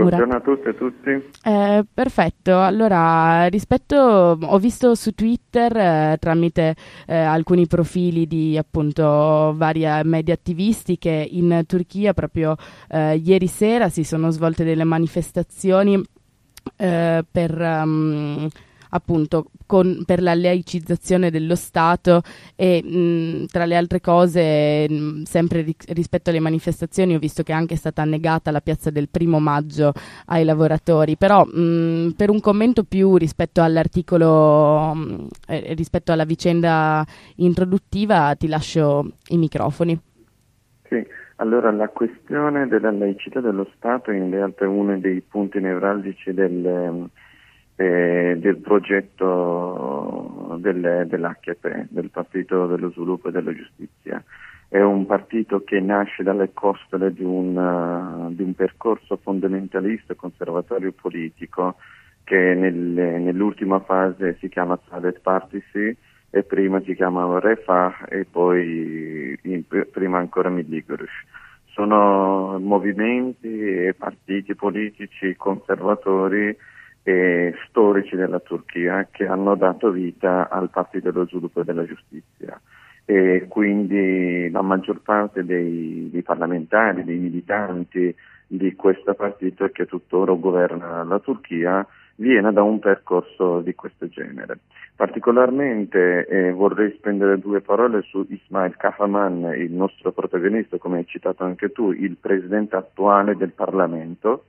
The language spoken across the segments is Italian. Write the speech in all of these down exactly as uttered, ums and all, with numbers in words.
Buongiorno a tutte e tutti. Eh, perfetto, allora rispetto, ho visto su Twitter eh, tramite eh, alcuni profili di appunto vari media attivisti che in Turchia proprio eh, ieri sera si sono svolte delle manifestazioni eh, per um, appunto con, per la laicizzazione dello Stato e mh, tra le altre cose mh, sempre ri- rispetto alle manifestazioni ho visto che è anche stata annegata la piazza del primo maggio ai lavoratori, però mh, per un commento più rispetto all'articolo mh, eh, rispetto alla vicenda introduttiva ti lascio i microfoni. Sì, allora la questione della laicità dello Stato in realtà è uno dei punti nevralgici del, eh, del progetto del, dell'H P, del Partito dello Sviluppo e della Giustizia. È un partito che nasce dalle costole di un, uh, di un percorso fondamentalista e conservatorio politico che nel, nell'ultima fase si chiama Saadet Partisi e prima si chiamava Refah e poi in, prima ancora Milli Görüş. Sono movimenti e partiti politici conservatori e storici della Turchia che hanno dato vita al Partito dello Sviluppo e della Giustizia. E quindi la maggior parte dei, dei parlamentari, dei militanti di questo partito che tuttora governa la Turchia viene da un percorso di questo genere. Particolarmente eh, vorrei spendere due parole su Ismail Kahraman, il nostro protagonista, come hai citato anche tu, il presidente attuale del Parlamento.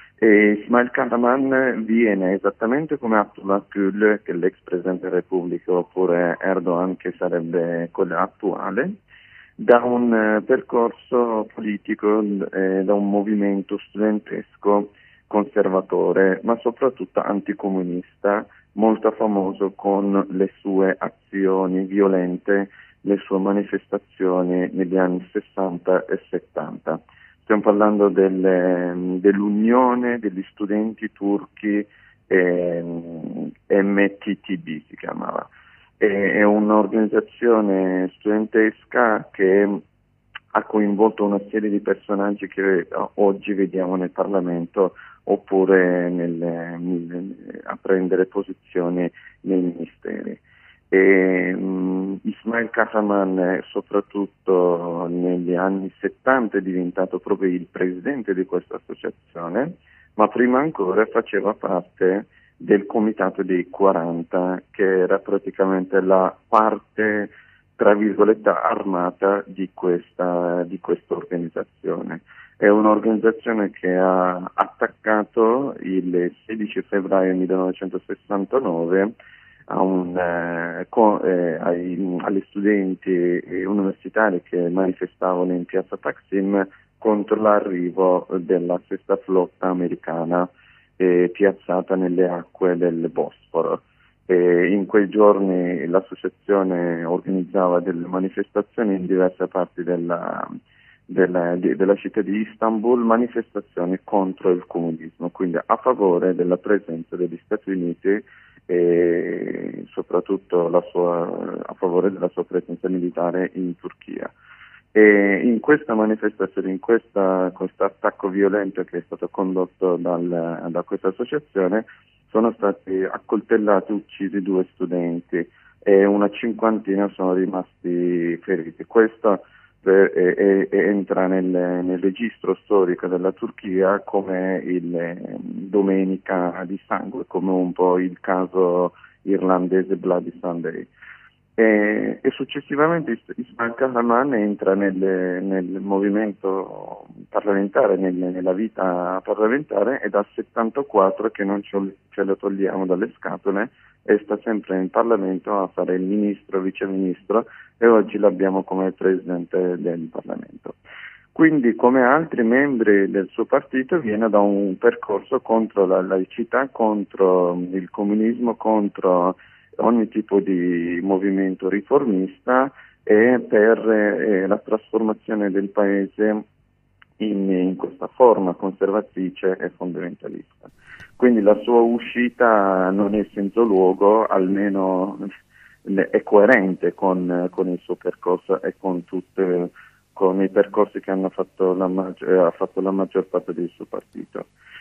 E Ismail Kahraman viene esattamente come Abdullah Gül, che è l'ex presidente della Repubblica, oppure Erdogan, che sarebbe quello attuale, da un eh, percorso politico, eh, da un movimento studentesco conservatore, ma soprattutto anticomunista, molto famoso con le sue azioni violente, le sue manifestazioni negli anni sessanta e settanta. Stiamo parlando delle, dell'Unione degli Studenti Turchi eh, M T T B si chiamava. È un'organizzazione studentesca che ha coinvolto una serie di personaggi che oggi vediamo nel Parlamento oppure nel, nel, a prendere posizioni nei ministeri. E, um, Ismail Kahraman soprattutto negli anni settanta è diventato proprio il presidente di questa associazione, ma prima ancora faceva parte del comitato dei quaranta, che era praticamente la parte tra virgolette armata di questa, di questa organizzazione. È un'organizzazione che ha attaccato il sedici febbraio millenovecentosessantanove a un, eh, co, eh, ai, agli studenti universitari che manifestavano in piazza Taksim contro l'arrivo della sesta flotta americana eh, piazzata nelle acque del Bosforo. E in quei giorni l'associazione organizzava delle manifestazioni in diverse parti della, della, di, della città di Istanbul, manifestazioni contro il comunismo, quindi a favore della presenza degli Stati Uniti e soprattutto la sua, a favore della sua presenza militare in Turchia. E in questa manifestazione, in questa, questo attacco violento che è stato condotto dal, da questa associazione, sono stati accoltellati e uccisi due studenti e una cinquantina sono rimasti feriti. Questo per, è, è, entra nel, nel registro storico della Turchia come il eh, Domenica di sangue, come un po' il caso irlandese Bloody Sunday. E, e successivamente Ismail Kahraman entra nel, nel movimento parlamentare, nel, nella vita parlamentare, è dal settantaquattro che non ce, ce lo togliamo dalle scatole e sta sempre in Parlamento a fare il ministro, viceministro e oggi l'abbiamo come presidente del Parlamento. Quindi, come altri membri del suo partito, viene da un percorso contro la laicità, contro il comunismo, contro ogni tipo di movimento riformista e per eh, la trasformazione del paese in, in questa forma conservatrice e fondamentalista. Quindi la sua uscita non è senza luogo, almeno è coerente con, con il suo percorso e con tutte con i percorsi che hanno fatto la, maggior, ha fatto la maggior parte del suo partito.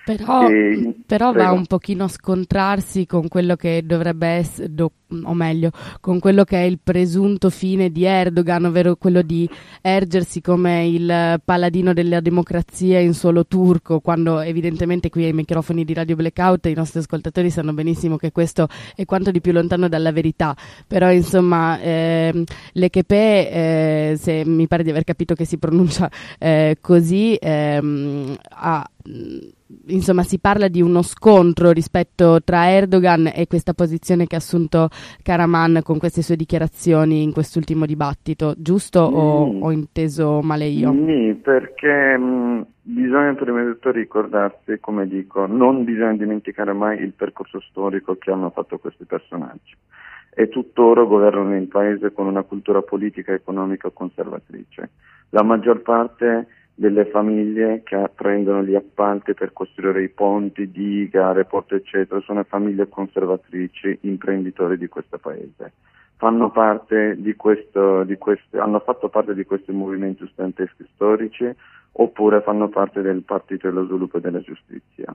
Però, E, però va prego. un pochino a scontrarsi con quello che dovrebbe essere, do- o meglio, con quello che è il presunto fine di Erdogan, ovvero quello di ergersi come il paladino della democrazia in suolo turco, quando evidentemente qui ai microfoni di Radio Blackout i nostri ascoltatori sanno benissimo che questo è quanto di più lontano dalla verità. Però insomma, ehm, l'E K P, eh, se mi pare di aver capito che si pronuncia eh, così, ehm, ha insomma si parla di uno scontro rispetto tra Erdogan e questa posizione che ha assunto Karaman con queste sue dichiarazioni in quest'ultimo dibattito, giusto o Mm, ho inteso male io? Nì, perché mh, bisogna prima di tutto ricordarsi, come dico, non bisogna dimenticare mai il percorso storico che hanno fatto questi personaggi. E tuttora governano il paese con una cultura politica e economica conservatrice. La maggior parte delle famiglie che prendono gli appalti per costruire i ponti, dighe, aeroporti, eccetera, sono famiglie conservatrici, imprenditori di questo paese. Fanno parte di questo, di questi, hanno fatto parte di questi movimenti studenteschi storici oppure fanno parte del Partito dello Sviluppo e della Giustizia.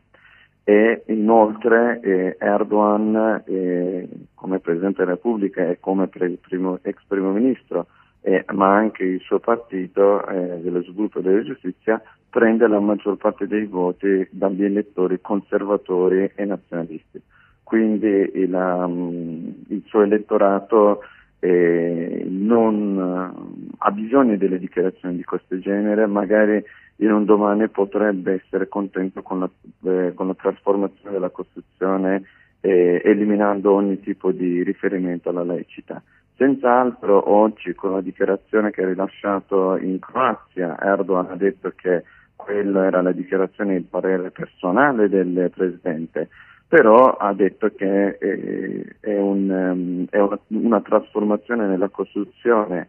E inoltre eh, Erdogan eh, come Presidente della Repubblica e come pre- primo, ex Primo Ministro, eh, ma anche il suo partito eh, dello Sviluppo e della Giustizia prende la maggior parte dei voti dagli elettori conservatori e nazionalisti. Quindi il, um, il suo elettorato eh, non uh, ha bisogno delle dichiarazioni di questo genere, magari in un domani potrebbe essere contento con la, eh, con la trasformazione della Costituzione, eh, eliminando ogni tipo di riferimento alla laicità. Senz'altro oggi con la dichiarazione che ha rilasciato in Croazia, Erdogan ha detto che quella era la dichiarazione, il parere personale del Presidente, però ha detto che eh, è, un, um, è una, una trasformazione nella Costituzione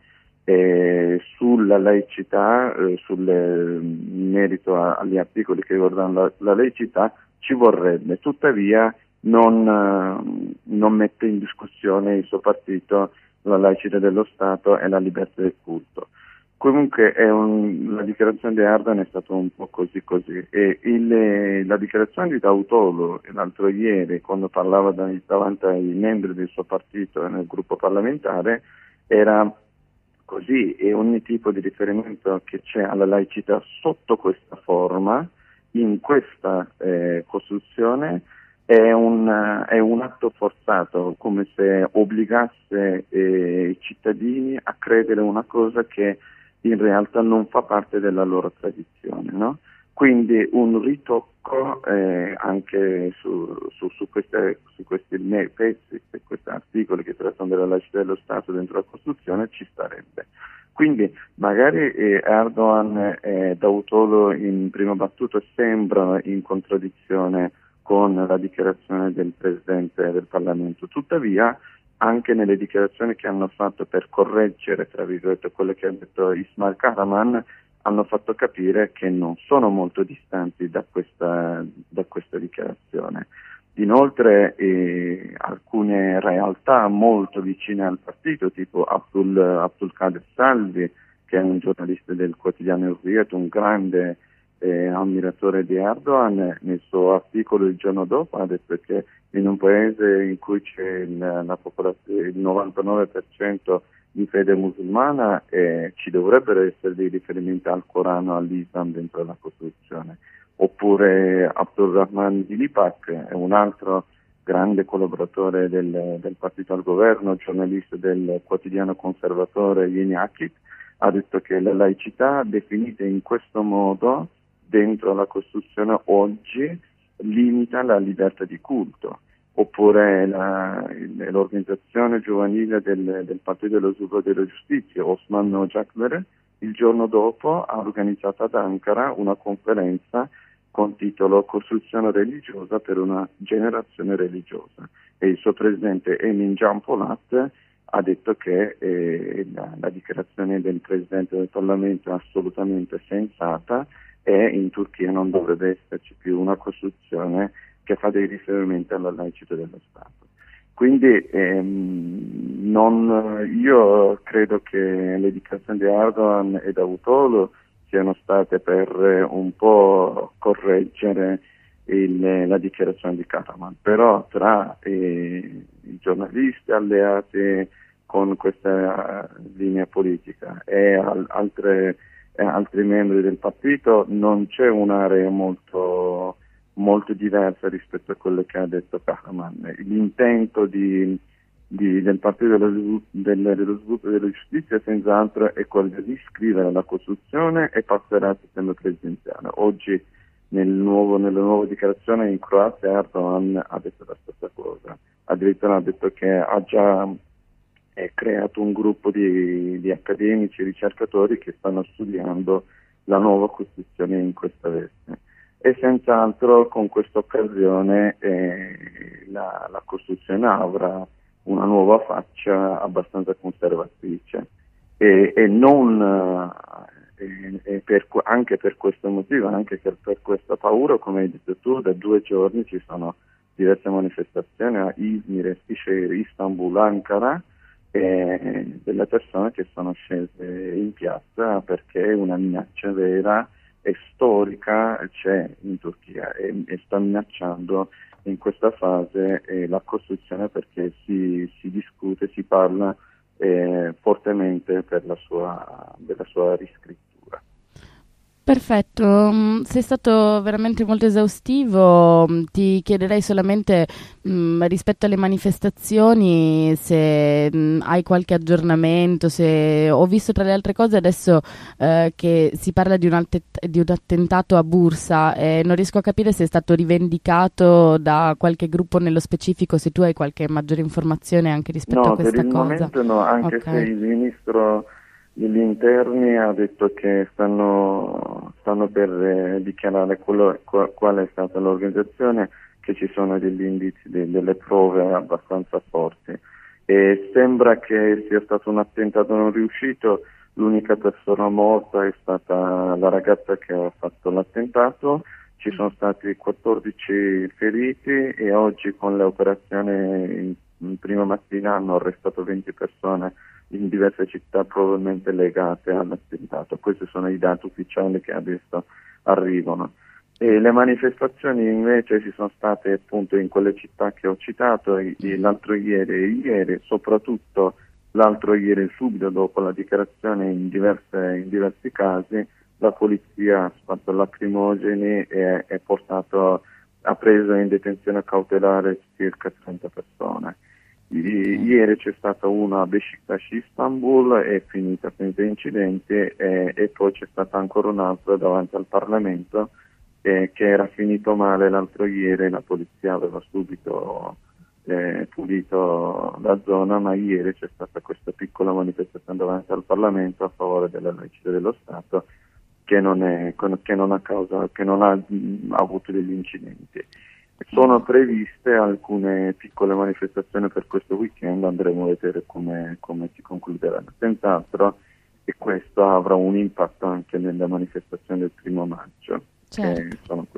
eh, sulla laicità, eh, sul eh, in merito a, agli articoli che riguardano la, la laicità, ci vorrebbe, tuttavia non, eh, non mette in discussione il suo partito la laicità dello Stato e la libertà del culto. Comunque è un, la dichiarazione di Erdogan è stata un po' così così e il, la dichiarazione di Davutoglu l'altro ieri quando parlava da, davanti ai membri del suo partito nel gruppo parlamentare era così e ogni tipo di riferimento che c'è alla laicità sotto questa forma in questa eh, Costituzione è un, è un atto forzato, come se obbligasse eh, i cittadini a credere una cosa che in realtà non fa parte della loro tradizione, no? Quindi un ritocco eh, anche su, su, su, queste, su questi pezzi, questi articoli che trattano della laicità dello Stato dentro la Costituzione ci starebbe. Quindi magari eh, Erdogan e Davutoglu in prima battuta sembrano in contraddizione con la dichiarazione del Presidente del Parlamento, tuttavia anche nelle dichiarazioni che hanno fatto per correggere, tra virgolette, quello che ha detto Ismail Karaman, hanno fatto capire che non sono molto distanti da questa, da questa dichiarazione. Inoltre eh, alcune realtà molto vicine al partito, tipo Abdul, Abdulkader Salvi, che è un giornalista del quotidiano Hürriyet, un grande eh, ammiratore di Erdogan, nel suo articolo il giorno dopo ha detto che in un paese in cui c'è il, la popolazione, il novantanove per cento di fede musulmana eh, ci dovrebbero essere dei riferimenti al Corano, all'Islam dentro la Costituzione. Oppure Abdurrahman Dilipak è un altro grande collaboratore del, del partito al governo, giornalista del quotidiano conservatore Yeni Akit, ha detto che la laicità definita in questo modo dentro la Costituzione oggi limita la libertà di culto. Oppure la, l'organizzazione giovanile del, del Partito dello Sviluppo e della Giustizia, Osman Öcalan, il giorno dopo ha organizzato ad Ankara una conferenza con titolo Costruzione religiosa per una generazione religiosa e il suo presidente Emin Can Polat ha detto che eh, la, la dichiarazione del Presidente del Parlamento è assolutamente sensata e in Turchia non dovrebbe esserci più una Costituzione che fa dei riferimenti alla laicità dello Stato. Quindi ehm, non, io credo che le dichiarazioni di Erdogan e Davutoglu siano state per un po' correggere il, la dichiarazione di Kahraman, però tra eh, i giornalisti alleati con questa uh, linea politica e al, altre, eh, altri membri del partito non c'è un'area molto, molto diversa rispetto a quello che ha detto Kahraman. L'intento di, di, del Partito dello Sviluppo, del, dello Sviluppo e della Giustizia senz'altro è quello di scrivere la Costituzione e passare al sistema presidenziale. Oggi nel nuovo, nella nuova dichiarazione in Croazia Erdogan ha detto la stessa cosa, addirittura ha detto che ha già è creato un gruppo di, di accademici e ricercatori che stanno studiando la nuova Costituzione in questa veste. E senz'altro con questa occasione eh, la, la Costituzione avrà una nuova faccia abbastanza conservatrice e, e non eh, e per, anche per questo motivo, anche per, per questa paura, come hai detto tu, da due giorni ci sono diverse manifestazioni a Izmir, Eskişehir, Istanbul, Ankara, e delle persone che sono scese in piazza perché una minaccia vera e storica c'è in Turchia e, e sta minacciando in questa fase eh, la Costituzione perché si, si discute, si parla eh, fortemente per la sua, della sua riscrittura. Perfetto, sei stato veramente molto esaustivo. Ti chiederei solamente mh, rispetto alle manifestazioni se mh, hai qualche aggiornamento, se ho visto tra le altre cose adesso eh, che si parla di un, attent- di un attentato a Bursa e non riesco a capire se è stato rivendicato da qualche gruppo nello specifico, se tu hai qualche maggiore informazione anche rispetto no, a questa per il cosa. momento no, anche Okay. se il ministro degli interni ha detto che stanno, stanno per eh, dichiarare quello, qual, qual è stata l'organizzazione, che ci sono degli indizi, de, delle prove abbastanza forti e sembra che sia stato un attentato non riuscito. L'unica persona morta è stata la ragazza che ha fatto l'attentato, ci sono stati quattordici feriti e oggi con le operazioni in, in prima mattina hanno arrestato venti persone in diverse città probabilmente legate all'attentato. Questi sono i dati ufficiali che adesso arrivano. E le manifestazioni invece ci sono state appunto in quelle città che ho citato e, e l'altro ieri e ieri, soprattutto l'altro ieri subito dopo la dichiarazione in, diverse, in diversi casi la polizia ha fatto lacrimogeni e è portato, ha preso in detenzione cautelare circa trenta persone. I, ieri c'è stata una a Beşiktaş, Istanbul, è finita senza incidenti e, e poi c'è stata ancora un'altra davanti al Parlamento eh, che era finito male l'altro ieri, la polizia aveva subito eh, pulito la zona, ma ieri c'è stata questa piccola manifestazione davanti al Parlamento a favore della laicità dello Stato che non, è, che non, ha, causa, che non ha, ha avuto degli incidenti. Sono previste alcune piccole manifestazioni per questo weekend, andremo a vedere come, come si concluderanno. Senz'altro e questo avrà un impatto anche nelle manifestazioni del primo maggio, Certo. che sono